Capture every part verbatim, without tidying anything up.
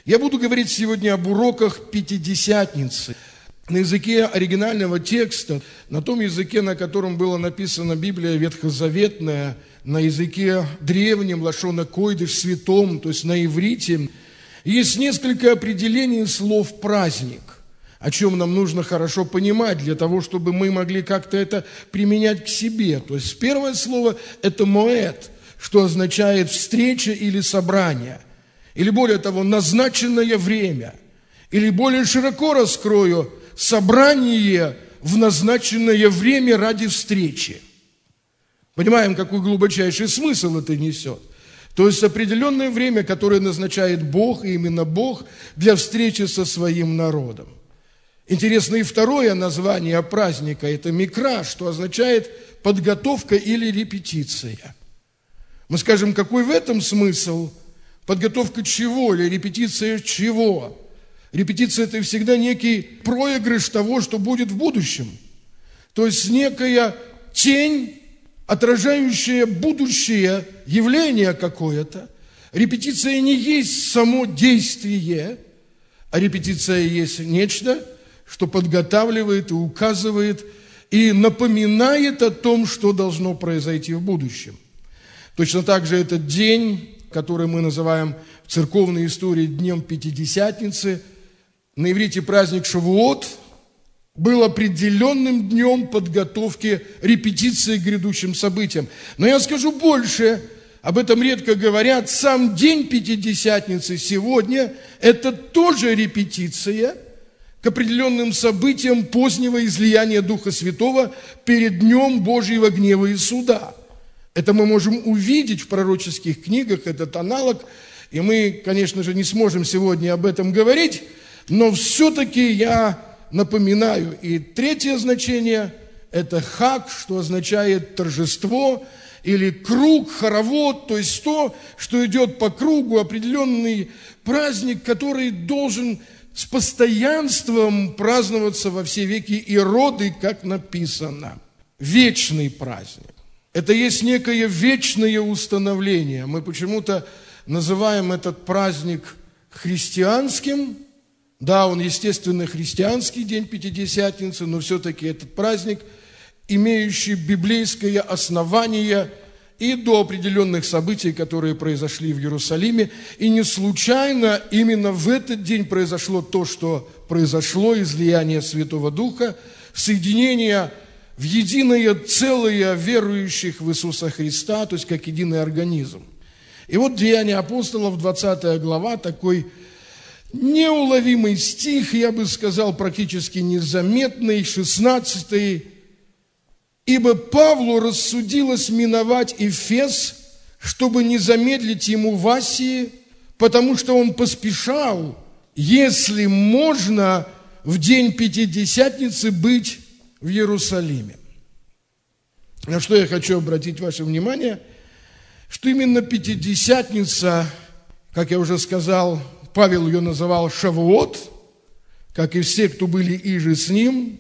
Я буду говорить сегодня об уроках Пятидесятницы. На языке оригинального текста, на том языке, на котором была написана Библия ветхозаветная, на языке древнем, лашона койдыш, святом, то есть на иврите, есть несколько определений слов «праздник», о чем нам нужно хорошо понимать, для того, чтобы мы могли как-то это применять к себе. То есть первое слово – это «моэд», что означает «встреча» или «собрание», или более того, «назначенное время», или более широко раскрою – собрание в назначенное время ради встречи. Понимаем, какой глубочайший смысл это несет. То есть определенное время, которое назначает Бог, и именно Бог, для встречи со своим народом. Интересно и второе название праздника – это микра, что означает подготовка или репетиция. Мы скажем, какой в этом смысл? Подготовка чего или репетиция чего? Репетиция – это всегда некий проигрыш того, что будет в будущем. То есть некая тень, отражающая будущее явление какое-то. Репетиция не есть само действие, а репетиция есть нечто, что подготавливает и указывает, и напоминает о том, что должно произойти в будущем. Точно так же этот день, который мы называем в церковной истории Днем Пятидесятницы, на иврите праздник Шавуот, был определенным днем подготовки репетиции к грядущим событиям. Но я скажу больше, об этом редко говорят, сам день Пятидесятницы сегодня – это тоже репетиция к определенным событиям позднего излияния Духа Святого перед Днем Божьего гнева и суда. Это мы можем увидеть в пророческих книгах, этот аналог, и мы, конечно же, не сможем сегодня об этом говорить, но все-таки я напоминаю. И третье значение – это хаг, что означает торжество, или круг, хоровод, то есть то, что идет по кругу, определенный праздник, который должен с постоянством праздноваться во все веки и роды, как написано. Вечный праздник. Это есть некое вечное установление. Мы почему-то называем этот праздник христианским. Да, он, естественно, христианский день Пятидесятницы, но все-таки этот праздник, имеющий библейское основание и до определенных событий, которые произошли в Иерусалиме. И не случайно именно в этот день произошло то, что произошло, излияние Святого Духа, соединение в единое целое верующих в Иисуса Христа, то есть как единый организм. И вот Деяния апостолов, двадцатая глава, такой неуловимый стих, я бы сказал, практически незаметный, шестнадцатый. «Ибо Павлу рассудилось миновать Эфес, чтобы не замедлить ему в Асии, потому что он поспешал, если можно, в день Пятидесятницы быть в Иерусалиме». На что я хочу обратить ваше внимание, что именно Пятидесятница, как я уже сказал, Павел ее называл Шавуот, как и все, кто были иже с ним.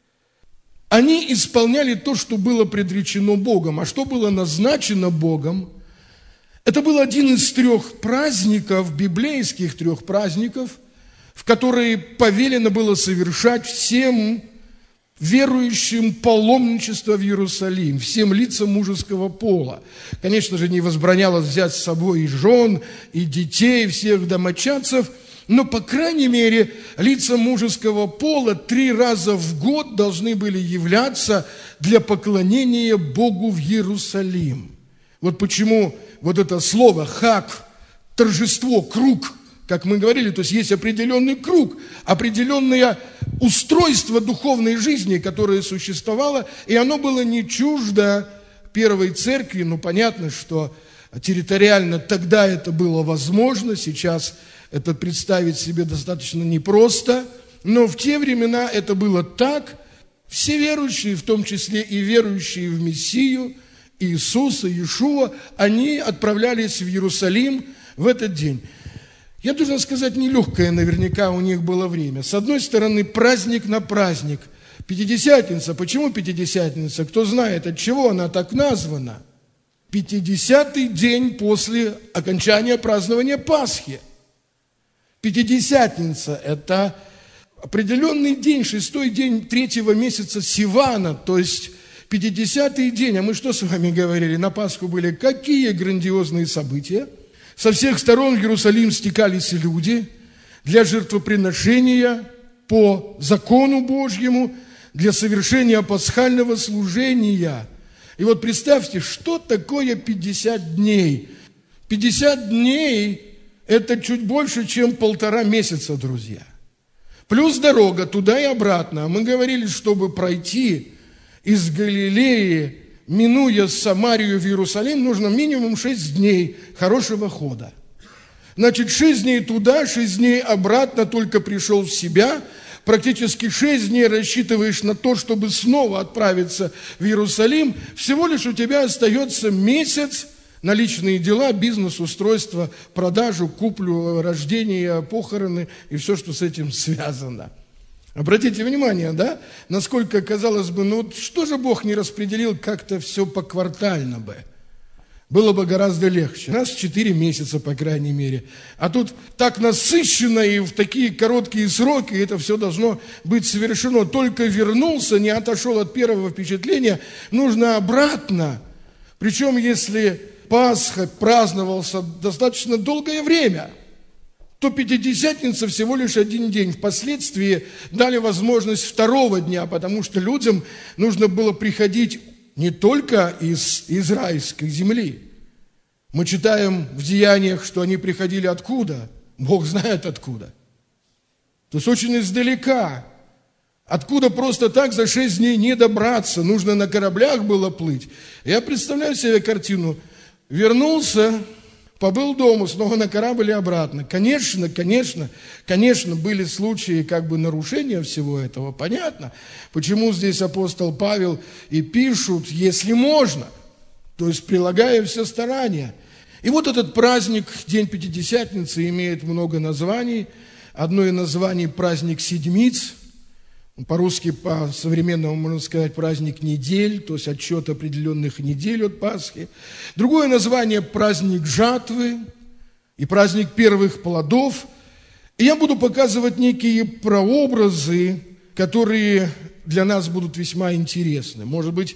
Они исполняли то, что было предречено Богом. А что было назначено Богом? Это был один из трех праздников, библейских трех праздников, в которые повелено было совершать всем верующим паломничество в Иерусалим, всем лицам мужеского пола. Конечно же, не возбранялось взять с собой и жен, и детей, всех домочадцев, но, по крайней мере, лица мужеского пола три раза в год должны были являться для поклонения Богу в Иерусалим. Вот почему вот это слово «хаг», торжество, круг, как мы говорили, то есть есть определенный круг, определенное устройство духовной жизни, которое существовало, и оно было не чуждо первой церкви. Ну, понятно, что территориально тогда это было возможно, сейчас это представить себе достаточно непросто, но в те времена это было так. Все верующие, в том числе и верующие в Мессию, Иисуса, Иешуа, они отправлялись в Иерусалим в этот день. Я должен сказать, нелегкое наверняка у них было время. С одной стороны, праздник на праздник. Пятидесятница. Почему Пятидесятница? Кто знает, от чего она так названа? Пятидесятый день после окончания празднования Пасхи. Пятидесятница – это определенный день, шестой день третьего месяца Сивана, то есть пятидесятый день. А мы что с вами говорили? На Пасху были какие грандиозные события. Со всех сторон в Иерусалим стекались люди для жертвоприношения по закону Божьему, для совершения пасхального служения. И вот представьте, что такое пятьдесят дней? пятьдесят дней – это чуть больше, чем полтора месяца, друзья. Плюс дорога туда и обратно. Мы говорили, чтобы пройти из Галилеи, минуя Самарию в Иерусалим, нужно минимум шесть дней хорошего хода. Значит, шесть дней туда, шесть дней обратно, только пришел в себя. Практически шесть дней рассчитываешь на то, чтобы снова отправиться в Иерусалим. Всего лишь у тебя остается месяц на личные дела, бизнес-устройство, продажу, куплю, рождение, похороны и все, что с этим связано. Обратите внимание, да, насколько, казалось бы, ну что же Бог не распределил как-то все поквартально бы? Было бы гораздо легче. У нас четыре месяца, по крайней мере. А тут так насыщенно и в такие короткие сроки это все должно быть совершено. Только вернулся, не отошел от первого впечатления, нужно обратно. Причем, если Пасха праздновался достаточно долгое время, то Пятидесятница всего лишь один день. Впоследствии дали возможность второго дня, потому что людям нужно было приходить не только из израильской земли. Мы читаем в Деяниях, что они приходили откуда? Бог знает откуда. То есть очень издалека. Откуда просто так за шесть дней не добраться? Нужно на кораблях было плыть. Я представляю себе картину. Вернулся, побыл дома, снова на корабль и обратно. Конечно, конечно, конечно, были случаи как бы нарушения всего этого. Понятно, почему здесь апостол Павел и пишут, если можно, то есть прилагая все старания. И вот этот праздник, День Пятидесятницы, имеет много названий. Одно из названий – праздник Седмиц. По-русски, по-современному можно сказать праздник недель, то есть отчет определенных недель от Пасхи. Другое название – праздник жатвы и праздник первых плодов. И я буду показывать некие прообразы, которые для нас будут весьма интересны. Может быть,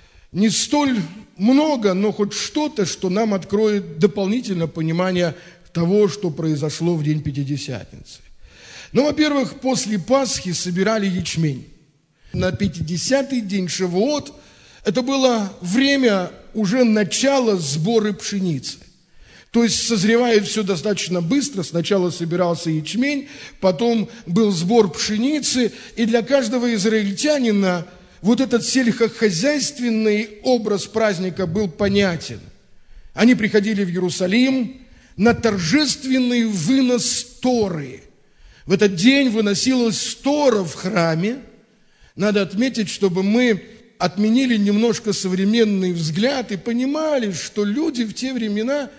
не столь много, но хоть что-то, что нам откроет дополнительно понимание того, что произошло в день Пятидесятницы. Ну, во-первых, после Пасхи собирали ячмень. На пятидесятый день Шавуот это было время уже начала сбора пшеницы. То есть созревает все достаточно быстро. Сначала собирался ячмень, потом был сбор пшеницы. И для каждого израильтянина вот этот сельскохозяйственный образ праздника был понятен. Они приходили в Иерусалим на торжественный вынос Торы. В этот день выносилась Тора в храме. Надо отметить, чтобы мы отменили немножко современный взгляд и понимали, что люди в те времена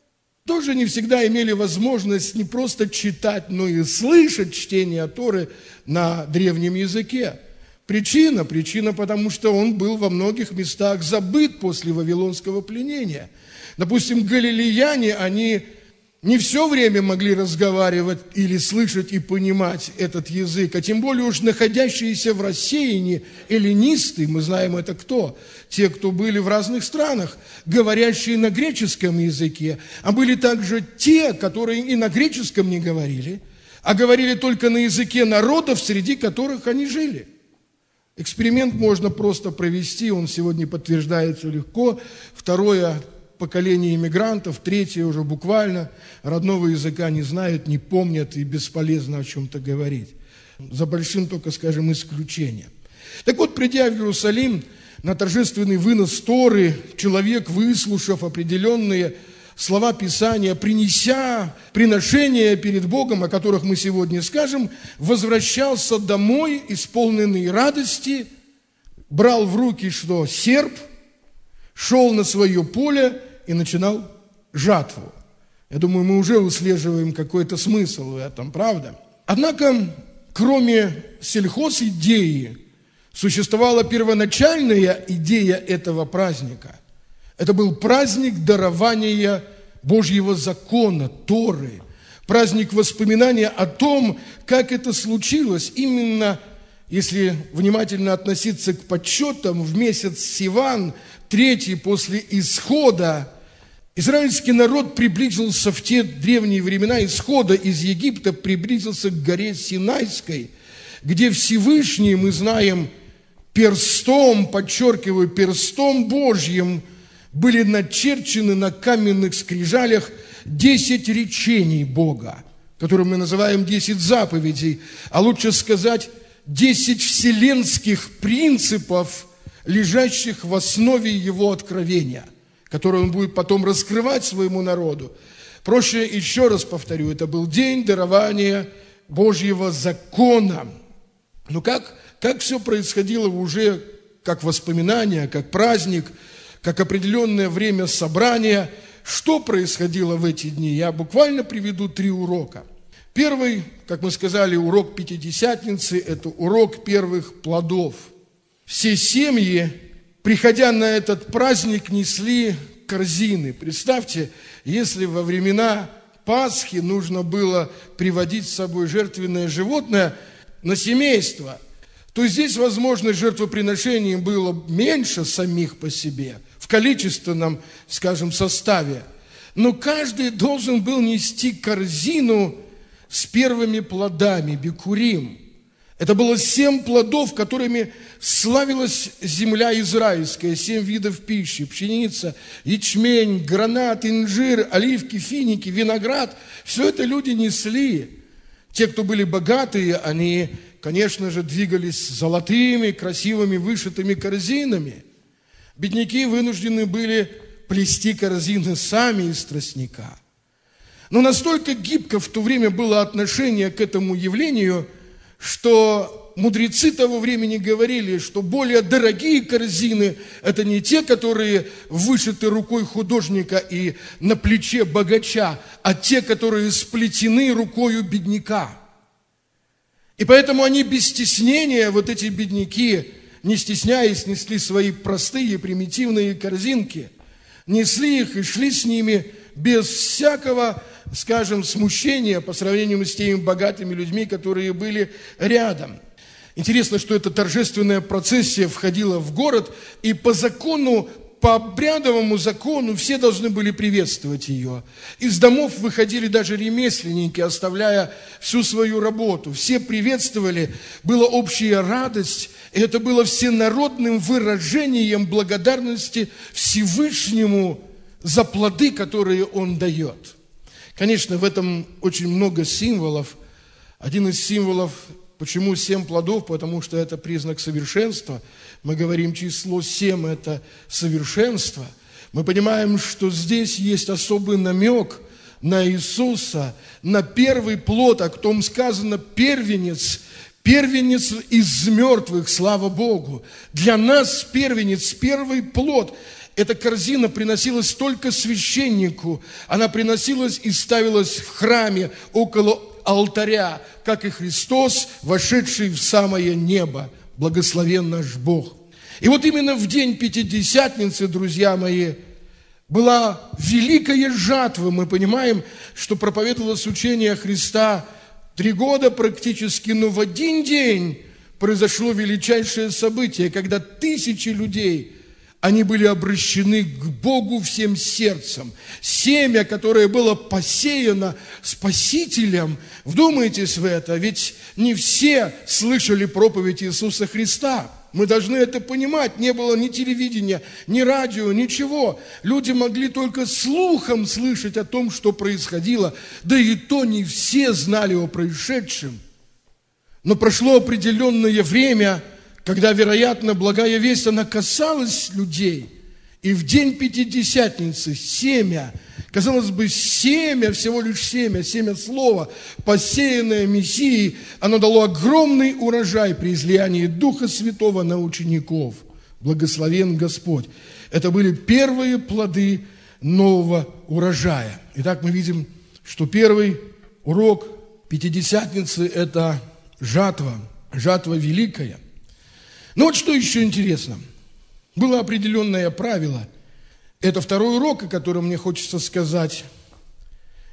тоже не всегда имели возможность не просто читать, но и слышать чтение Торы на древнем языке. Причина, причина, потому что он был во многих местах забыт после вавилонского пленения. Допустим, галилеяне, они не все время могли разговаривать или слышать и понимать этот язык, а тем более уж находящиеся в рассеянии эллинисты, мы знаем это кто? Те, кто были в разных странах, говорящие на греческом языке, а были также те, которые и на греческом не говорили, а говорили только на языке народов, среди которых они жили. Эксперимент можно просто провести, он сегодня подтверждается легко. Второе поколение иммигрантов, третье уже буквально родного языка не знают, не помнят и бесполезно о чем-то говорить. За большим только, скажем, исключением. Так вот, придя в Иерусалим на торжественный вынос Торы, человек, выслушав определенные слова Писания, принеся приношения перед Богом, о которых мы сегодня скажем, возвращался домой, исполненный радости, брал в руки что? Серп, шел на свое поле и начинал жатву. Я думаю, мы уже выслеживаем какой-то смысл в этом, правда? Однако, кроме сельхозидеи, существовала первоначальная идея этого праздника. Это был праздник дарования Божьего закона, Торы, праздник воспоминания о том, как это случилось. Именно, если внимательно относиться к подсчетам, в месяц Сиван, третий после исхода, израильский народ приблизился в те древние времена исхода из Египта, приблизился к горе Синайской, где Всевышний, мы знаем, перстом, подчеркиваю, перстом Божьим, были начерчены на каменных скрижалях десять речений Бога, которые мы называем десять заповедей, а лучше сказать, десять вселенских принципов, лежащих в основе Его откровения, которые Он будет потом раскрывать своему народу. Проще еще раз повторю, это был день дарования Божьего закона. Но как, как все происходило уже как воспоминание, как праздник, как определенное время собрания, что происходило в эти дни? Я буквально приведу три урока. Первый, как мы сказали, урок Пятидесятницы – это урок первых плодов. Все семьи, приходя на этот праздник, несли корзины. Представьте, если во времена Пасхи нужно было приводить с собой жертвенное животное на семейство, то здесь возможность жертвоприношений было меньше самих по себе, в количественном, скажем, составе. Но каждый должен был нести корзину с первыми плодами, бикурим. Это было семь плодов, которыми славилась земля израильская, семь видов пищи: пшеница, ячмень, гранат, инжир, оливки, финики, виноград. Все это люди несли. Те, кто были богатые, они, конечно же, двигались золотыми, красивыми, вышитыми корзинами. Бедняки вынуждены были плести корзины сами из тростника. Но настолько гибко в то время было отношение к этому явлению, что мудрецы того времени говорили, что более дорогие корзины – это не те, которые вышиты рукой художника и на плече богача, а те, которые сплетены рукою бедняка. И поэтому они без стеснения, вот эти бедняки, не стесняясь, несли свои простые, примитивные корзинки, несли их и шли с ними без всякого, скажем, смущения по сравнению с теми богатыми людьми, которые были рядом. Интересно, что эта торжественная процессия входила в город, и по закону, по обрядовому закону все должны были приветствовать ее. Из домов выходили даже ремесленники, оставляя всю свою работу. Все приветствовали, была общая радость, и это было всенародным выражением благодарности Всевышнему за плоды, которые Он дает. Конечно, в этом очень много символов. Один из символов, почему семь плодов, потому что это признак совершенства. Мы говорим, число семь – это совершенство. Мы понимаем, что здесь есть особый намек на Иисуса, на первый плод, о том сказано первенец, первенец из мертвых, слава Богу. Для нас первенец, первый плод. Эта корзина приносилась только священнику, она приносилась и ставилась в храме около алтаря, как и Христос, вошедший в самое небо. Благословен наш Бог. И вот именно в день Пятидесятницы, друзья мои, была великая жатва. Мы понимаем, что проповедовалось учение Христа три года практически, но в один день произошло величайшее событие, когда тысячи людей, они были обращены к Богу всем сердцем. Семя, которое было посеяно Спасителем, вдумайтесь в это, ведь не все слышали проповедь Иисуса Христа. Мы должны это понимать. Не было ни телевидения, ни радио, ничего. Люди могли только слухом слышать о том, что происходило. Да и то не все знали о происшедшем. Но прошло определенное время, когда, вероятно, благая весть, она касалась людей. И в день Пятидесятницы семя, казалось бы, семя, всего лишь семя, семя слова, посеянное Мессией, оно дало огромный урожай при излиянии Духа Святого на учеников. Благословен Господь. Это были первые плоды нового урожая. Итак, мы видим, что первый урок Пятидесятницы – это жатва, жатва великая. Но вот что еще интересно. Было определенное правило. Это второй урок, о котором мне хочется сказать.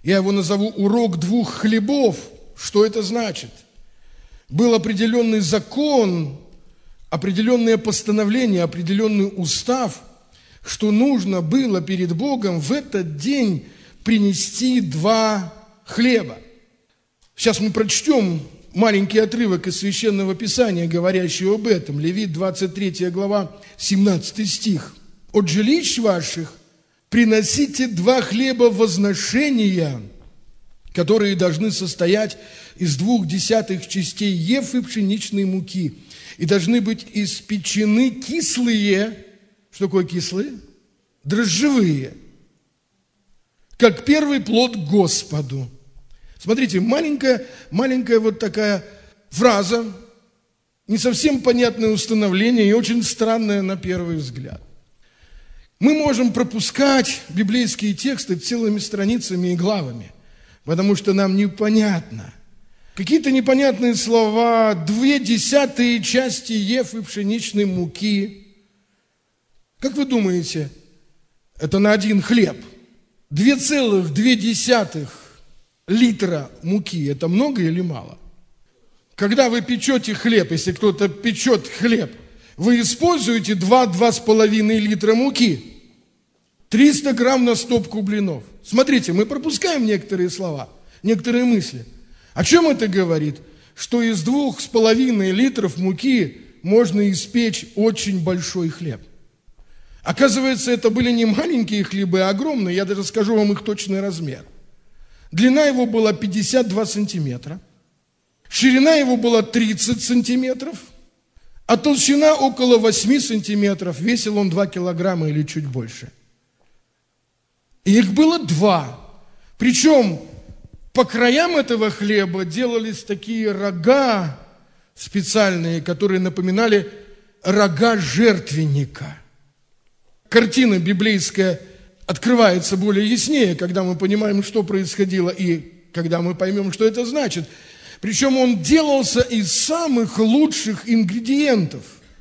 Я его назову «урок двух хлебов». Что это значит? Был определенный закон, определенное постановление, определенный устав, что нужно было перед Богом в этот день принести два хлеба. Сейчас мы прочтем маленький отрывок из Священного Писания, говорящий об этом. Левит, двадцать третья глава, семнадцатый стих. «От жилищ ваших приносите два хлеба возношения, которые должны состоять из двух десятых частей ефы пшеничной муки, и должны быть испечены кислые». Что такое кислые? Дрожжевые. «Как первый плод Господу». Смотрите, маленькая, маленькая вот такая фраза, не совсем понятное установление и очень странное на первый взгляд. Мы можем пропускать библейские тексты целыми страницами и главами, потому что нам непонятно. Какие-то непонятные слова, две десятые части ефы пшеничной муки. Как вы думаете, это на один хлеб? Две целых две десятых литра муки – это много или мало? Когда вы печете хлеб, если кто-то печет хлеб, вы используете два-два с половиной литра муки, триста грамм на стопку блинов. Смотрите, мы пропускаем некоторые слова, некоторые мысли. О чем это говорит? Что из двух с половиной литров муки можно испечь очень большой хлеб. Оказывается, это были не маленькие хлебы, а огромные. Я даже скажу вам их точный размер. Длина его была пятьдесят два сантиметра, ширина его была тридцать сантиметров, а толщина около восемь сантиметров. Весил он два килограмма или чуть больше. И их было два. Причем по краям этого хлеба делались такие рога специальные, которые напоминали рога жертвенника. Картина библейская открывается более яснее, когда мы понимаем, что происходило, и когда мы поймем, что это значит. Причем он делался из самых лучших ингредиентов.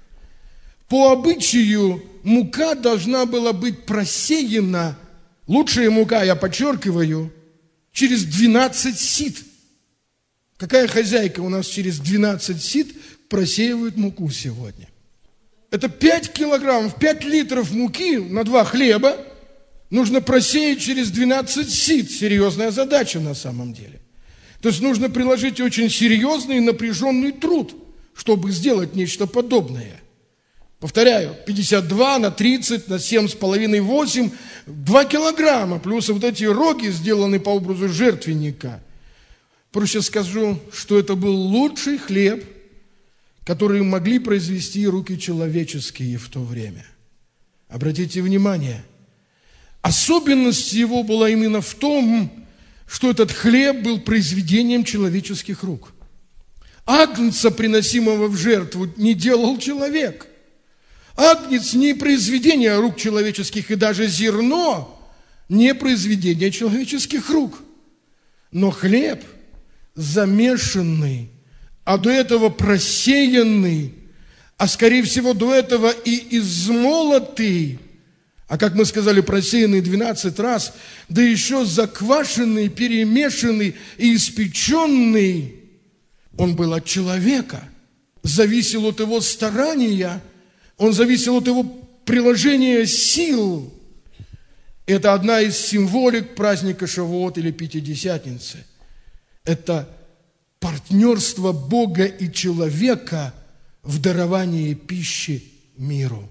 По обычаю мука должна была быть просеяна, лучшая мука, я подчеркиваю, через двенадцать сит. Какая хозяйка у нас через двенадцать сит просеивает муку сегодня? Это пять килограммов, пять литров муки на два хлеба нужно просеять через двенадцать сит. Серьезная задача на самом деле. То есть нужно приложить очень серьезный и напряженный труд, чтобы сделать нечто подобное. Повторяю, пятьдесят два на тридцать, на семь с половиной, восемь, два килограмма, плюс вот эти роги, сделанные по образу жертвенника. Проще скажу, что это был лучший хлеб, который могли произвести руки человеческие в то время. Обратите внимание, особенность его была именно в том, что этот хлеб был произведением человеческих рук. Агнца, приносимого в жертву, не делал человек. Агнец не произведение рук человеческих, и даже зерно не произведение человеческих рук. Но хлеб, замешанный, а до этого просеянный, а скорее всего до этого и измолотый, а как мы сказали, просеянный двенадцать раз, да еще заквашенный, перемешанный и испеченный, он был от человека, зависел от его старания, он зависел от его приложения сил. Это одна из символик праздника Шавуот или Пятидесятницы. Это партнерство Бога и человека в даровании пищи миру.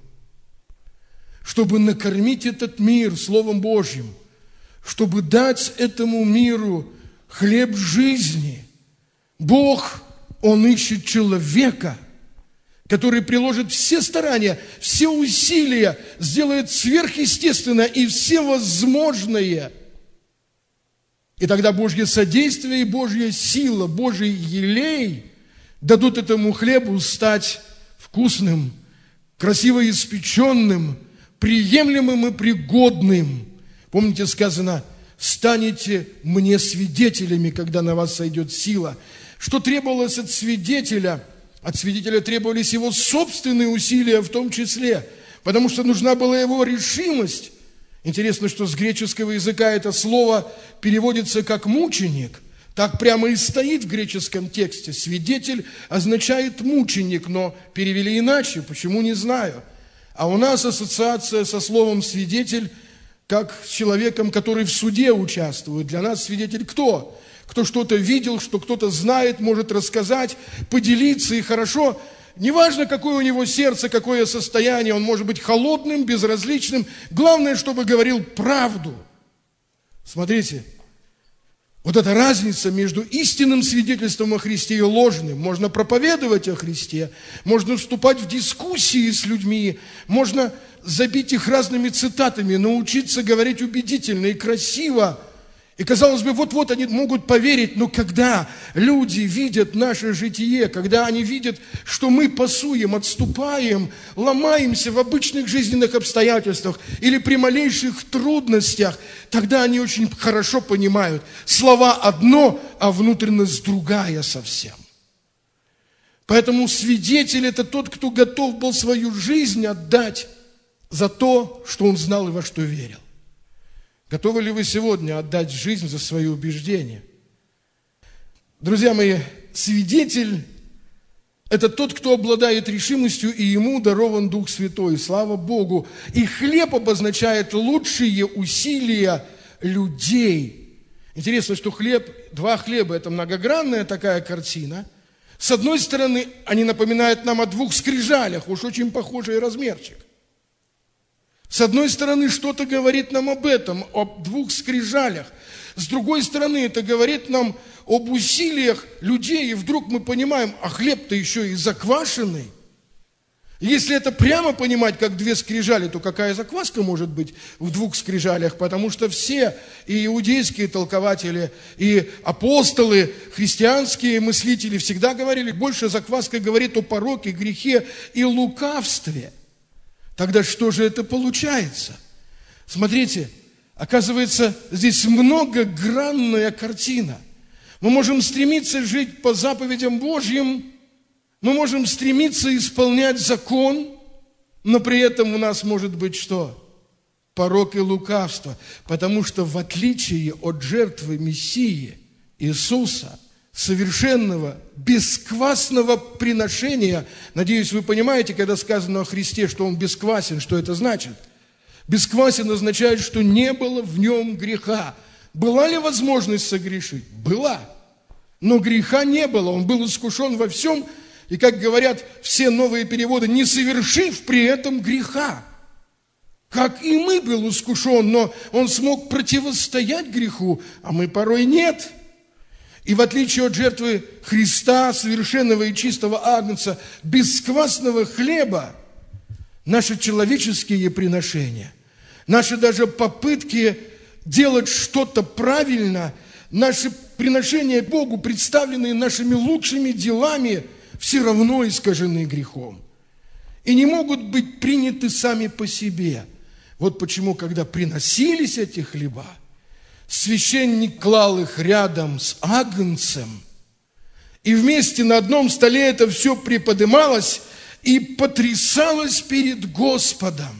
Чтобы накормить этот мир Словом Божьим, чтобы дать этому миру хлеб жизни, Бог, Он ищет человека, который приложит все старания, все усилия, сделает сверхъестественное и всевозможное. И тогда Божье содействие и Божья сила, Божий елей дадут этому хлебу стать вкусным, красиво испеченным, приемлемым и пригодным. Помните, сказано, станете мне свидетелями, когда на вас сойдет сила. Что требовалось от свидетеля? От свидетеля требовались его собственные усилия в том числе, потому что нужна была его решимость, Интересно, что с греческого языка это слово переводится как «мученик». Так прямо и стоит в греческом тексте. Свидетель означает «мученик», но перевели иначе. Почему, не знаю. А у нас ассоциация со словом «свидетель» как с человеком, который в суде участвует. Для нас свидетель кто? Кто что-то видел, что кто-то знает, может рассказать, поделиться, и хорошо. Неважно, какое у него сердце, какое состояние, он может быть холодным, безразличным. Главное, чтобы говорил правду. Смотрите, вот эта разница между истинным свидетельством о Христе и ложным. Можно проповедовать о Христе, можно вступать в дискуссии с людьми, можно забить их разными цитатами, научиться говорить убедительно и красиво. И, казалось бы, вот-вот они могут поверить, но когда люди видят наше житие, когда они видят, что мы пасуем, отступаем, ломаемся в обычных жизненных обстоятельствах или при малейших трудностях, тогда они очень хорошо понимают, слова одно, а внутренность другая совсем. Поэтому свидетель – это тот, кто готов был свою жизнь отдать за то, что он знал и во что верил. Готовы ли вы сегодня отдать жизнь за свои убеждения? Друзья мои, свидетель – это тот, кто обладает решимостью, и ему дарован Дух Святой, слава Богу. И хлеб обозначает лучшие усилия людей. Интересно, что хлеб, два хлеба – это многогранная такая картина. С одной стороны, они напоминают нам о двух скрижалях, уж очень похожий размерчик. С одной стороны, что-то говорит нам об этом, об двух скрижалях. С другой стороны, это говорит нам об усилиях людей, и вдруг мы понимаем, а хлеб-то еще и заквашенный. Если это прямо понимать, как две скрижали, то какая закваска может быть в двух скрижалях? Потому что все, и иудейские толкователи, и апостолы, христианские мыслители всегда говорили, больше закваска говорит о пороке, грехе и лукавстве. Тогда что же это получается? Смотрите, оказывается, здесь многогранная картина. Мы можем стремиться жить по заповедям Божьим, мы можем стремиться исполнять закон, но при этом у нас может быть что? Порок и лукавство. Потому что в отличие от жертвы Мессии Иисуса, совершенного, бесквасного приношения. Надеюсь, вы понимаете, когда сказано о Христе, что Он бесквасен, что это значит? Бесквасен означает, что не было в Нем греха. Была ли возможность согрешить? Была. Но греха не было. Он был искушен во всем, и, как говорят все новые переводы, не совершив при этом греха. Как и мы был искушен, но Он смог противостоять греху, а мы порой нет. И в отличие от жертвы Христа, совершенного и чистого агнца, бесквасного хлеба, наши человеческие приношения, наши даже попытки делать что-то правильно, наши приношения Богу, представленные нашими лучшими делами, все равно искажены грехом. И не могут быть приняты сами по себе. Вот почему, когда приносились эти хлеба, священник клал их рядом с агнцем, и вместе на одном столе это все приподымалось и потрясалось перед Господом.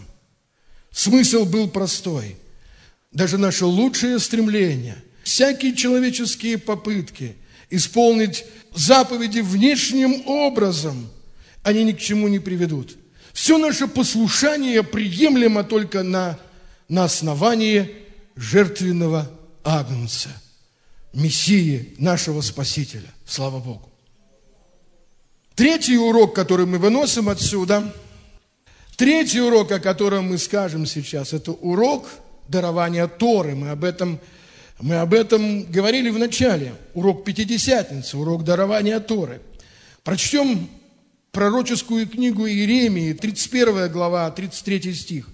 Смысл был простой. Даже наше лучшее стремление, всякие человеческие попытки исполнить заповеди внешним образом, они ни к чему не приведут. Все наше послушание приемлемо только на, на основании жертвенного агнца, Мессии, нашего Спасителя. Слава Богу. Третий урок, который мы выносим отсюда, третий урок, о котором мы скажем сейчас, это урок дарования Торы. Мы об этом, мы об этом говорили в начале. Урок Пятидесятницы, урок дарования Торы. Прочтем пророческую книгу Иеремии, тридцать первая глава, тридцать третий стих.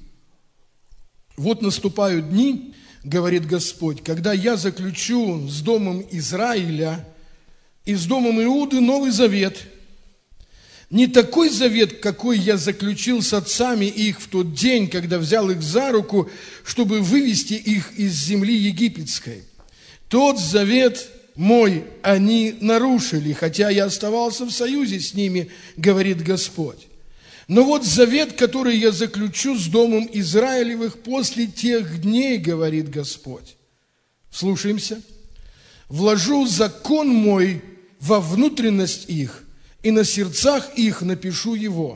«Вот наступают дни, говорит Господь, когда я заключу с домом Израиля и с домом Иуды новый завет. Не такой завет, какой я заключил с отцами их в тот день, когда взял их за руку, чтобы вывести их из земли египетской. Тот завет мой они нарушили, хотя я оставался в союзе с ними, говорит Господь. Но вот завет, который я заключу с домом Израилевых после тех дней, говорит Господь. Слушаемся. Вложу закон мой во внутренность их, и на сердцах их напишу его.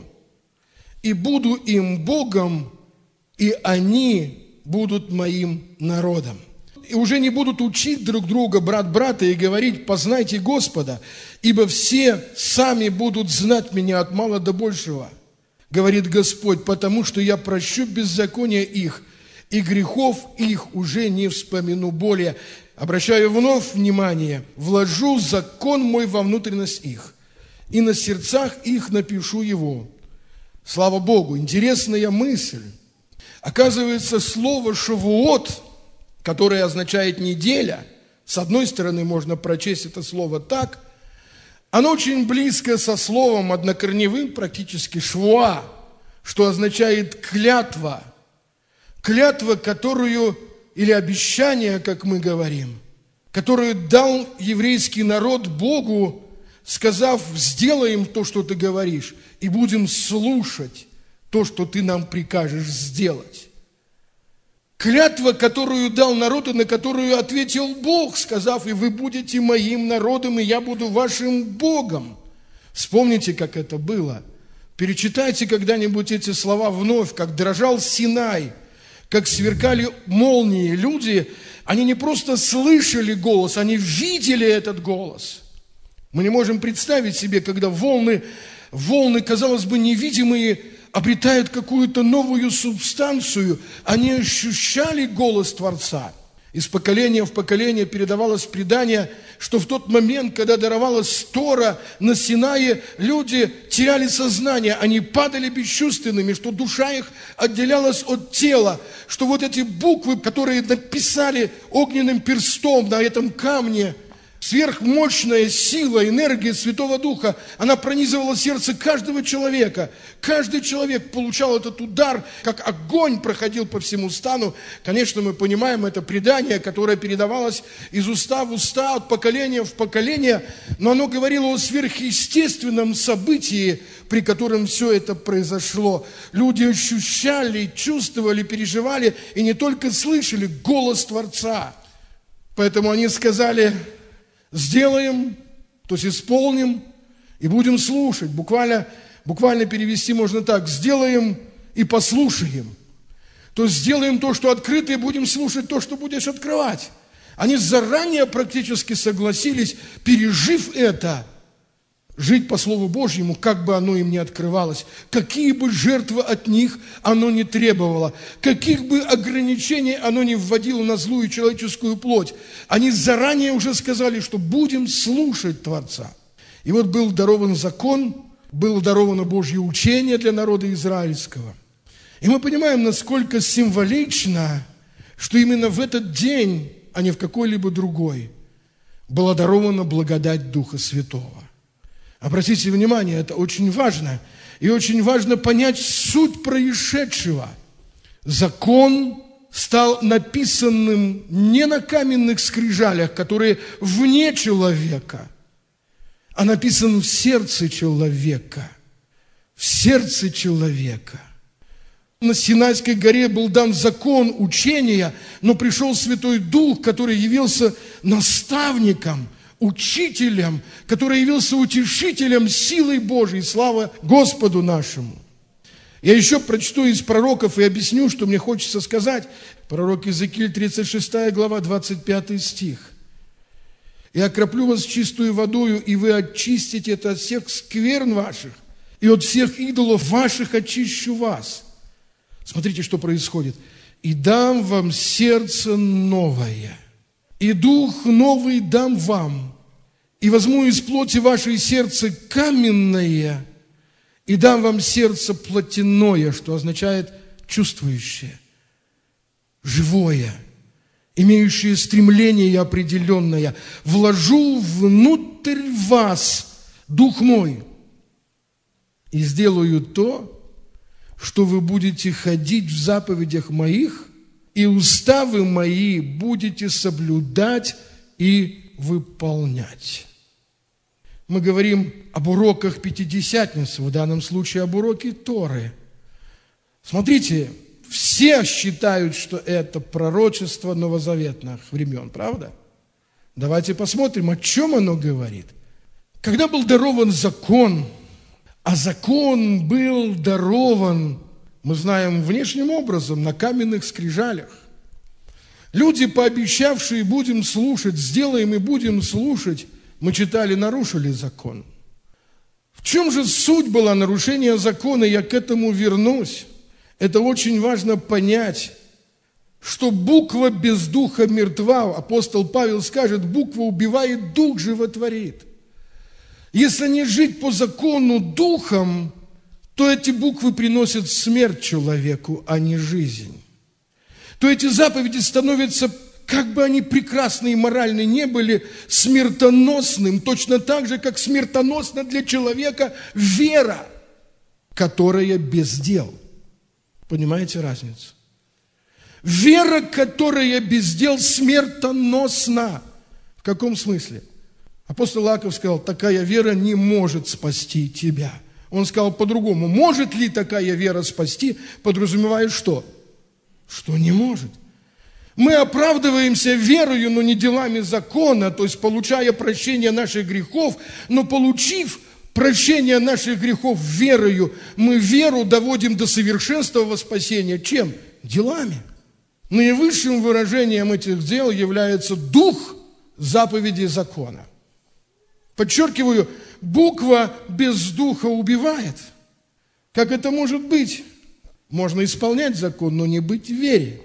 И буду им Богом, и они будут моим народом. И уже не будут учить друг друга, брат брата, и говорить: познайте Господа, ибо все сами будут знать меня от мала до большего, говорит Господь, потому что я прощу беззакония их, и грехов их уже не вспомину более. Обращаю вновь внимание: вложу закон мой во внутренность их, и на сердцах их напишу его. Слава Богу, интересная мысль. Оказывается, слово «шавуот», которое означает «неделя», с одной стороны, можно прочесть это слово так, оно очень близко со словом однокорневым, практически «швуа», что означает «клятва». Клятва, которую, или обещание, как мы говорим, которую дал еврейский народ Богу, сказав: сделаем то, что ты говоришь, и будем слушать то, что ты нам прикажешь сделать. Клятва, которую дал народ, и на которую ответил Бог, сказав: и вы будете моим народом, и я буду вашим Богом. Вспомните, как это было. Перечитайте когда-нибудь эти слова вновь, как дрожал Синай, как сверкали молнии. Люди, они не просто слышали голос, они видели этот голос. Мы не можем представить себе, когда волны, волны, казалось бы, невидимые, обретают какую-то новую субстанцию. Они ощущали голос Творца. Из поколения в поколение передавалось предание, что в тот момент, когда даровалась Тора на Синае, люди теряли сознание, они падали бесчувственными, что душа их отделялась от тела, что вот эти буквы, которые написали огненным перстом на этом камне, сверхмощная сила, энергия Святого Духа, она пронизывала сердце каждого человека. Каждый человек получал этот удар, как огонь проходил по всему стану. Конечно, мы понимаем, это предание, которое передавалось из уста в уста, от поколения в поколение, но оно говорило о сверхъестественном событии, при котором все это произошло. Люди ощущали, чувствовали, переживали и не только слышали голос Творца. Поэтому они сказали: сделаем, то есть исполним и будем слушать. Буквально, буквально перевести можно так: сделаем и послушаем. То есть сделаем то, что открыто, и будем слушать то, что будешь открывать. Они заранее практически согласились, пережив это, жить по Слову Божьему, как бы оно им ни открывалось, какие бы жертвы от них оно не требовало, каких бы ограничений оно не вводило на злую человеческую плоть. Они заранее уже сказали, что будем слушать Творца. И вот был дарован закон, было даровано Божье учение для народа израильского. И мы понимаем, насколько символично, что именно в этот день, а не в какой-либо другой, была дарована благодать Духа Святого. Обратите внимание, это очень важно. И очень важно понять суть происшедшего. Закон стал написанным не на каменных скрижалях, которые вне человека, а написан в сердце человека. В сердце человека. На Синайской горе был дан закон учения, но пришел Святой Дух, который явился наставником, учителем, который явился утешителем силой Божией. Слава Господу нашему. Я еще прочту из пророков и объясню, что мне хочется сказать. Пророк Иезекииль, тридцать шестая глава, двадцать пятый стих. «И окроплю вас чистую водою, и вы очистите это от всех скверн ваших, и от всех идолов ваших очищу вас». Смотрите, что происходит. «И дам вам сердце новое, и дух новый дам вам, и возьму из плоти вашей сердце каменное, и дам вам сердце плотяное», что означает чувствующее, живое, имеющее стремление определенное. «Вложу внутрь вас дух мой, и сделаю то, что вы будете ходить в заповедях моих, и уставы мои будете соблюдать и выполнять». Мы говорим об уроках Пятидесятницы, в данном случае об уроке Торы. Смотрите, все считают, что это пророчество новозаветных времен, правда? Давайте посмотрим, о чем оно говорит. Когда был дарован закон, а закон был дарован, мы знаем, внешним образом, на каменных скрижалях. Люди, пообещавшие будем слушать, сделаем и будем слушать, мы читали, нарушили закон. В чем же суть была нарушения закона? Я к этому вернусь. Это очень важно понять, что буква без духа мертва. Апостол Павел скажет, буква убивает, дух животворит. Если не жить по закону духом, то эти буквы приносят смерть человеку, а не жизнь. То эти заповеди становятся, как бы они прекрасны и моральны не были, смертоносным, точно так же, как смертоносна для человека вера, которая без дел. Понимаете разницу? Вера, которая без дел, смертоносна. В каком смысле? Апостол Иаков сказал, такая вера не может спасти тебя. Он сказал по-другому, может ли такая вера спасти, подразумевая что? Что не может. Мы оправдываемся верою, но не делами закона, то есть получая прощение наших грехов, но получив прощение наших грехов верою, мы веру доводим до совершенства во спасение. Чем? Делами. Наивысшим выражением этих дел является дух заповедей закона. Подчеркиваю, буква без духа убивает. Как это может быть? Можно исполнять закон, но не быть в вере.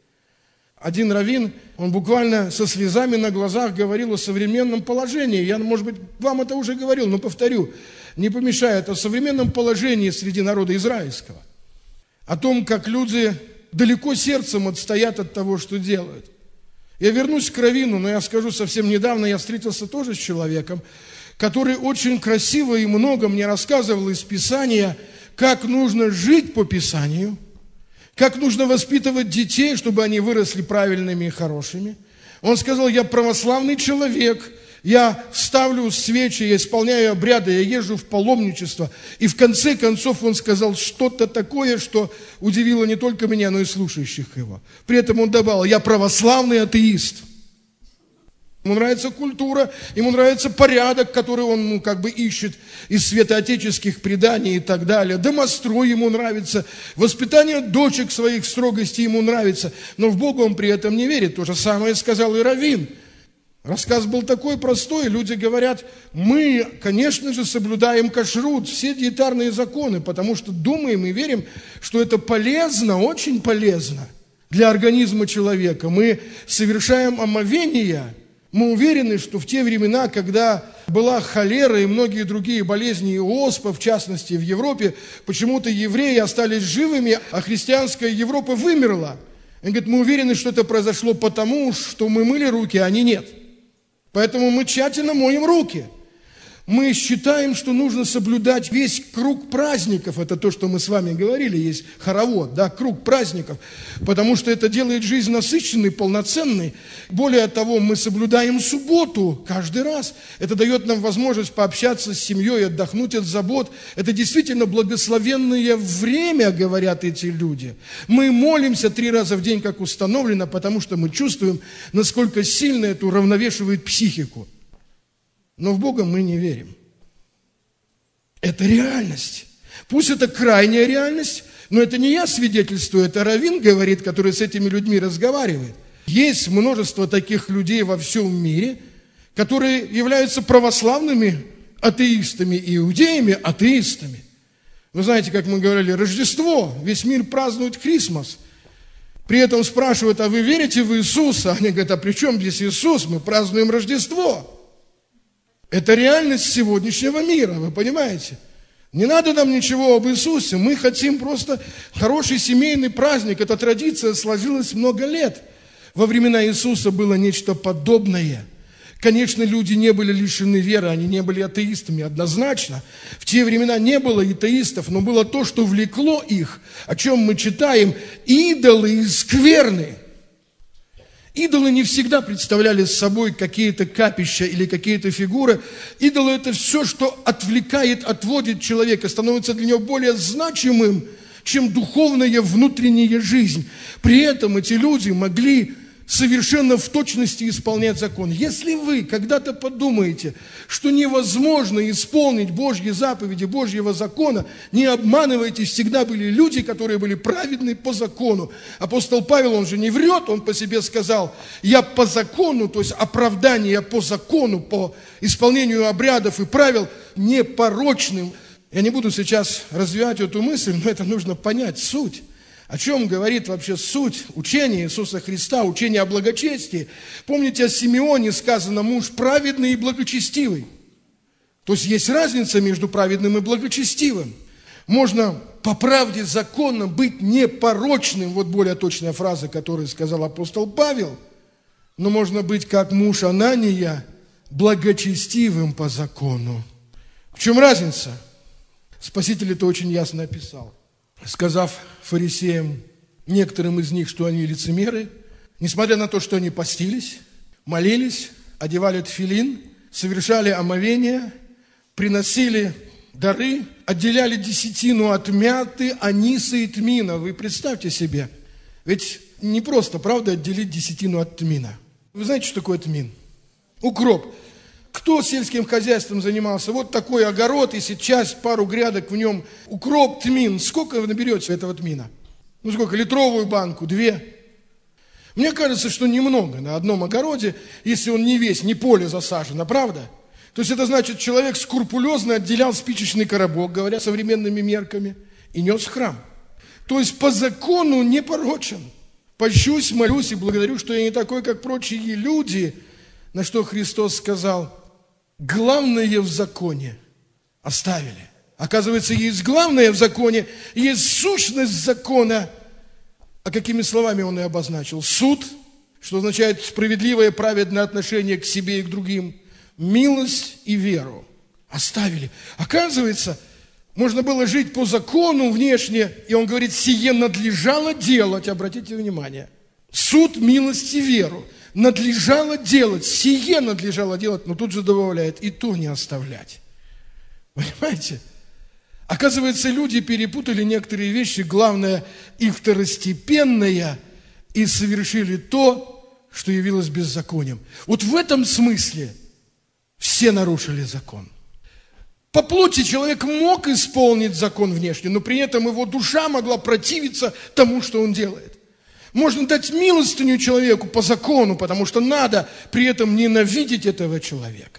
Один раввин, он буквально со слезами на глазах говорил о современном положении. Я, может быть, вам это уже говорил, но повторю, не помешает, о современном положении среди народа израильского. О том, как люди далеко сердцем отстоят от того, что делают. Я вернусь к раввину, но я скажу, совсем недавно я встретился тоже с человеком, который очень красиво и много мне рассказывал из Писания, как нужно жить по Писанию, как нужно воспитывать детей, чтобы они выросли правильными и хорошими. Он сказал, я православный человек, я ставлю свечи, я исполняю обряды, я езжу в паломничество. И в конце концов он сказал что-то такое, что удивило не только меня, но и слушающих его. При этом он добавил, я православный атеист. Ему нравится культура, ему нравится порядок, который он ну, как бы ищет из святоотеческих преданий и так далее. Домострой ему нравится, воспитание дочек своих строгости ему нравится, но в Бога он при этом не верит. То же самое сказал и раввин. Рассказ был такой простой, люди говорят, мы, конечно же, соблюдаем кашрут, все диетарные законы, потому что думаем и верим, что это полезно, очень полезно для организма человека. Мы совершаем омовение. Мы уверены, что в те времена, когда была холера и многие другие болезни, и оспа, в частности, в Европе, почему-то евреи остались живыми, а христианская Европа вымерла. Он говорит, мы уверены, что это произошло потому, что мы мыли руки, а они нет. Поэтому мы тщательно моем руки. Мы считаем, что нужно соблюдать весь круг праздников. Это то, что мы с вами говорили, есть хоровод, да, круг праздников. Потому что это делает жизнь насыщенной, полноценной. Более того, мы соблюдаем субботу каждый раз. Это дает нам возможность пообщаться с семьей, отдохнуть от забот. Это действительно благословенное время, говорят эти люди. Мы молимся три раза в день, как установлено, потому что мы чувствуем, насколько сильно это уравновешивает психику. Но в Бога мы не верим. Это реальность. Пусть это крайняя реальность, но это не я свидетельствую, это раввин говорит, который с этими людьми разговаривает. Есть множество таких людей во всем мире, которые являются православными атеистами, иудеями атеистами. Вы знаете, как мы говорили, Рождество, весь мир празднует Крисмас. При этом спрашивают, а вы верите в Иисуса? Они говорят, а при чем здесь Иисус? Мы празднуем Рождество. Это реальность сегодняшнего мира, вы понимаете? Не надо нам ничего об Иисусе, мы хотим просто хороший семейный праздник. Эта традиция сложилась много лет. Во времена Иисуса было нечто подобное. Конечно, люди не были лишены веры, они не были атеистами, однозначно. В те времена не было атеистов, но было то, что влекло их, о чем мы читаем, идолы и скверны. Идолы не всегда представляли собой какие-то капища или какие-то фигуры. Идолы – это все, что отвлекает, отводит человека, становится для него более значимым, чем духовная внутренняя жизнь. При этом эти люди могли совершенно в точности исполнять закон. Если вы когда-то подумаете, что невозможно исполнить Божьи заповеди, Божьего закона, не обманывайтесь, всегда были люди, которые были праведны по закону. Апостол Павел, он же не врет, он по себе сказал, я по закону, то есть оправдание по закону, по исполнению обрядов и правил непорочным. Я не буду сейчас развивать эту мысль, но это нужно понять, суть. О чем говорит вообще суть учения Иисуса Христа, учения о благочестии? Помните, о Симеоне сказано, муж праведный и благочестивый. То есть есть разница между праведным и благочестивым. Можно по правде законно быть непорочным, вот более точная фраза, которую сказал апостол Павел, но можно быть как муж Анания, благочестивым по закону. В чем разница? Спаситель это очень ясно описал, сказав фарисеям, некоторым из них, что они лицемеры, несмотря на то, что они постились, молились, одевали тфилин, совершали омовение, приносили дары, отделяли десятину от мяты, аниса и тмина. Вы представьте себе, ведь не просто, правда, отделить десятину от тмина. Вы знаете, что такое тмин? Укроп. Кто сельским хозяйством занимался? Вот такой огород, если часть, пару грядок в нем, укроп, тмин. Сколько вы наберете этого тмина? Ну сколько? Литровую банку? Две? Мне кажется, что немного на одном огороде, если он не весь, не поле засажено, правда? То есть это значит, человек скрупулезно отделял спичечный коробок, говоря современными мерками, и нес в храм. То есть по закону непорочен. Пощусь, молюсь и благодарю, что я не такой, как прочие люди, на что Христос сказал, главное в законе оставили. Оказывается, есть главное в законе, есть сущность закона. А какими словами он и обозначил? Суд, что означает справедливое, праведное отношение к себе и к другим. Милость и веру оставили. Оказывается, можно было жить по закону внешне, и он говорит, сие надлежало делать, обратите внимание. Суд, милость и веру. Надлежало делать, сие надлежало делать, но тут же добавляет, и то не оставлять. Понимаете? Оказывается, люди перепутали некоторые вещи, главное и второстепенное, и совершили то, что явилось беззаконием. Вот в этом смысле все нарушили закон. По плоти человек мог исполнить закон внешне, но при этом его душа могла противиться тому, что он делает. Можно дать милостыню человеку по закону, потому что надо при этом ненавидеть этого человека.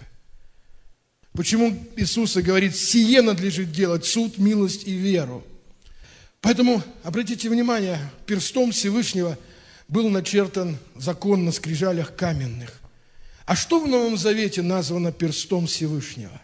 Почему Иисус говорит, сие надлежит делать, суд, милость и веру. Поэтому, обратите внимание, перстом Всевышнего был начертан закон на скрижалях каменных. А что в Новом Завете названо перстом Всевышнего?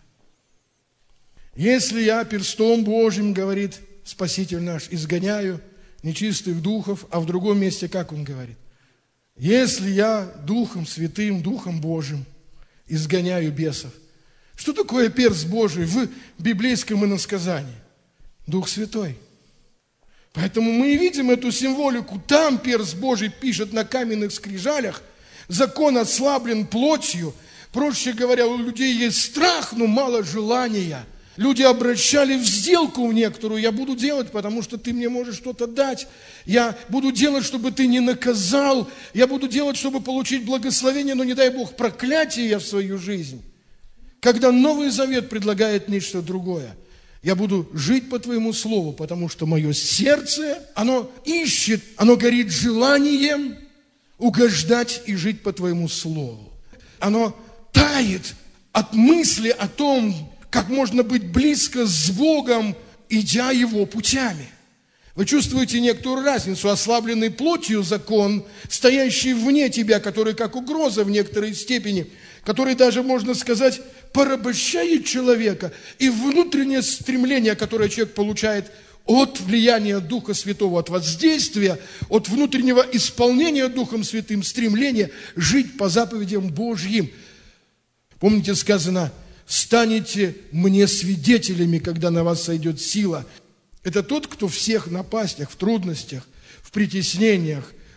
Если я перстом Божьим, говорит Спаситель наш, изгоняю нечистых духов, а в другом месте, как он говорит? Если я Духом Святым, Духом Божьим изгоняю бесов. Что такое перст Божий в библейском иносказании? Дух Святой. Поэтому мы и видим эту символику. Там перст Божий пишет на каменных скрижалях, закон ослаблен плотью. Проще говоря, у людей есть страх, но мало желания. Люди обращали в сделку в некоторую. Я буду делать, потому что ты мне можешь что-то дать. Я буду делать, чтобы ты не наказал. Я буду делать, чтобы получить благословение, но не дай Бог проклятие в свою жизнь. Когда Новый Завет предлагает нечто другое. Я буду жить по твоему слову, потому что мое сердце, оно ищет, оно горит желанием угождать и жить по твоему слову. Оно тает от мысли о том, как можно быть близко с Богом, идя Его путями. Вы чувствуете некоторую разницу? Ослабленный плотью закон, стоящий вне тебя, который как угроза в некоторой степени, который даже, можно сказать, порабощает человека, и внутреннее стремление, которое человек получает от влияния Духа Святого, от воздействия, от внутреннего исполнения Духом Святым, стремление жить по заповедям Божьим. Помните, сказано, станете мне свидетелями, когда на вас сойдет сила. Это тот, кто всех напастях, в трудностях, в притеснениях,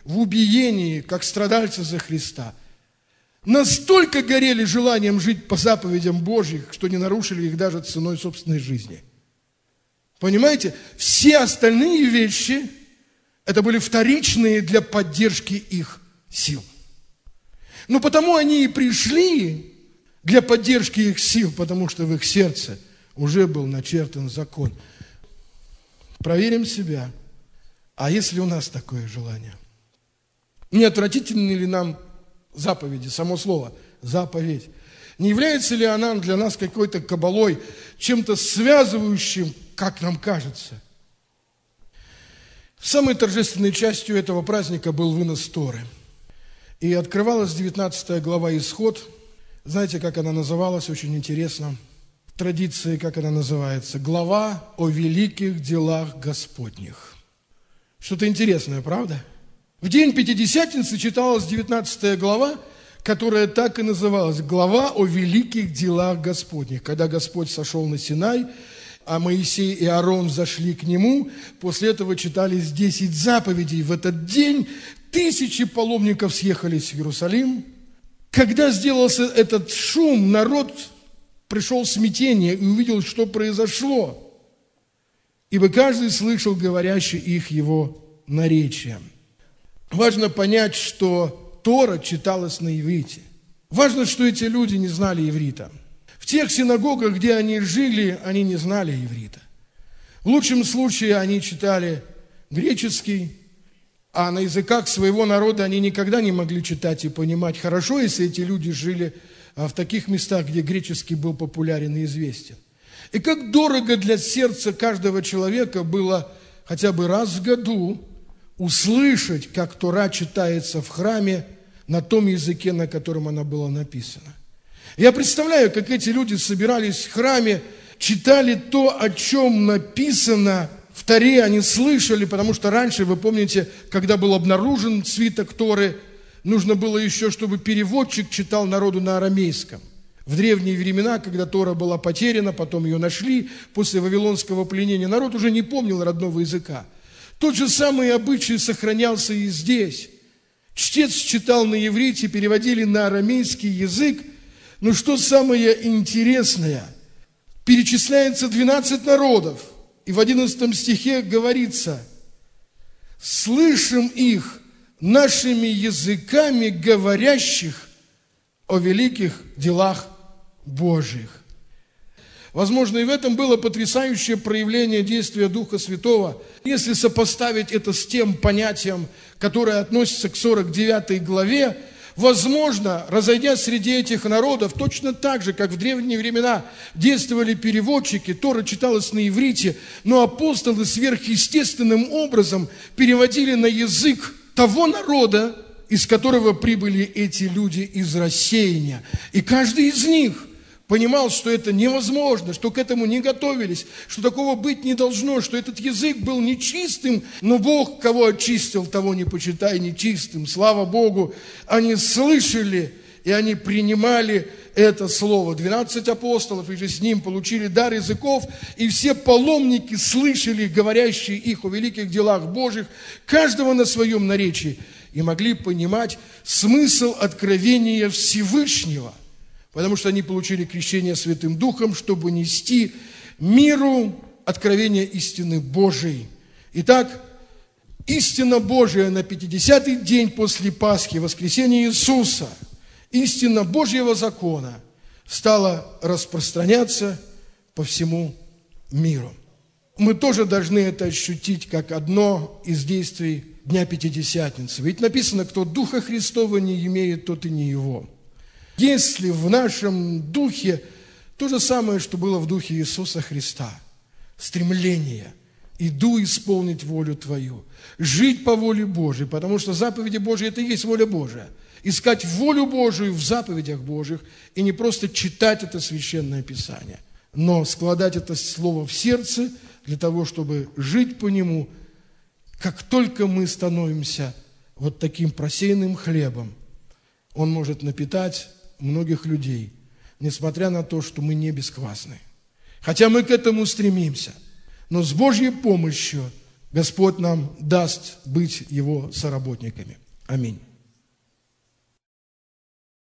в убиении, как страдальцы за Христа, настолько горели желанием жить по заповедям Божьих, что не нарушили их даже ценой собственной жизни. Понимаете? Все остальные вещи – это были вторичные для поддержки их сил. Но потому они и пришли для поддержки их сил, потому что в их сердце уже был начертан закон. Проверим себя. А если у нас такое желание? Не отвратительны ли нам заповеди, само слово «заповедь»? Не является ли она для нас какой-то кабалой, чем-то связывающим, как нам кажется? Самой торжественной частью этого праздника был вынос Торы. И открывалась девятнадцатая глава Исход. Знаете, как она называлась? Очень интересно. В традиции, как она называется? Глава о великих делах Господних. Что-то интересное, правда? В день Пятидесятницы читалась девятнадцатая глава, которая так и называлась «Глава о великих делах Господних». Когда Господь сошел на Синай, а Моисей и Аарон зашли к нему, после этого читались десять заповедей. В этот день тысячи паломников съехались в Иерусалим. Когда сделался этот шум, народ пришел в смятение и увидел, что произошло, ибо каждый слышал говорящий их его наречием. Важно понять, что Тора читалась на иврите. Важно, что эти люди не знали иврита. В тех синагогах, где они жили, они не знали иврита. В лучшем случае они читали греческий, а на языках своего народа они никогда не могли читать и понимать. Хорошо, если эти люди жили в таких местах, где греческий был популярен и известен. И как дорого для сердца каждого человека было хотя бы раз в году услышать, как Тора читается в храме на том языке, на котором она была написана. Я представляю, как эти люди собирались в храме, читали то, о чем написано в Торе, они слышали, потому что раньше, вы помните, когда был обнаружен свиток Торы, нужно было еще, чтобы переводчик читал народу на арамейском. В древние времена, когда Тора была потеряна, потом ее нашли, после вавилонского пленения, народ уже не помнил родного языка. Тот же самый обычай сохранялся и здесь. Чтец читал на иврите, переводили на арамейский язык. Но что самое интересное, перечисляется двенадцать народов, и в одиннадцатом стихе говорится: «Слышим их нашими языками, говорящих о великих делах Божьих». Возможно, и в этом было потрясающее проявление действия Духа Святого, если сопоставить это с тем понятием, которое относится к сорок девятой главе. Возможно, разойдясь среди этих народов, точно так же, как в древние времена действовали переводчики, Тора читалась на иврите, но апостолы сверхъестественным образом переводили на язык того народа, из которого прибыли эти люди из рассеяния. И каждый из них понимал, что это невозможно, что к этому не готовились, что такого быть не должно, что этот язык был нечистым, но Бог, кого очистил, того не почитай нечистым. Слава Богу, они слышали, и они принимали это слово. Двенадцать апостолов, и же с ним получили дар языков, и все паломники слышали, говорящие их о великих делах Божьих, каждого на своем наречии, и могли понимать смысл откровения Всевышнего, потому что они получили крещение Святым Духом, чтобы нести миру откровение истины Божией. Итак, истина Божия на пятидесятый день после Пасхи, воскресения Иисуса, истина Божьего закона стала распространяться по всему миру. Мы тоже должны это ощутить как одно из действий Дня Пятидесятницы. Ведь написано: кто Духа Христова не имеет, тот и не его. Если в нашем духе то же самое, что было в духе Иисуса Христа, стремление, иду исполнить волю Твою, жить по воле Божией, потому что заповеди Божьи – это и есть воля Божия. Искать волю Божию в заповедях Божьих и не просто читать это Священное Писание, но складать это слово в сердце для того, чтобы жить по нему. Как только мы становимся вот таким просеянным хлебом, он может напитать многих людей, несмотря на то, что мы не бесквасны. Хотя мы к этому стремимся, но с Божьей помощью Господь нам даст быть Его соработниками. Аминь.